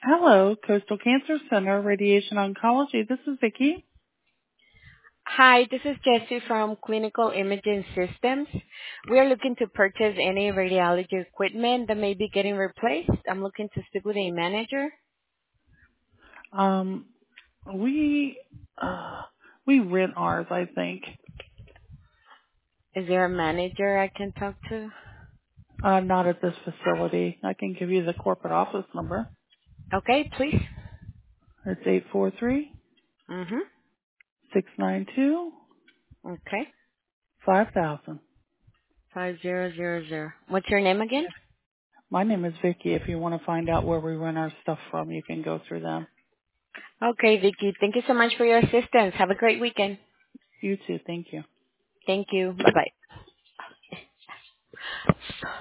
Hello, Coastal Cancer Center, Radiation Oncology. This is Vicki. Hi, this is Jessie from Clinical Imaging Systems. We are looking to purchase any radiology equipment that may be getting replaced. I'm looking to speak with a manager. Um, we uh, we rent ours, I think. Is there a manager I can talk to? Not at this facility. I can give you the corporate office number. Okay, please. It's 843 Mm-hmm. 692 Okay. 5000. 5000. What's your name again? My name is Vicki. If you want to find out where we rent our stuff from, you can go through them. Okay, Vicky. Thank you so much for your assistance. Have a great weekend. You too. Thank you. Thank you. Bye-bye.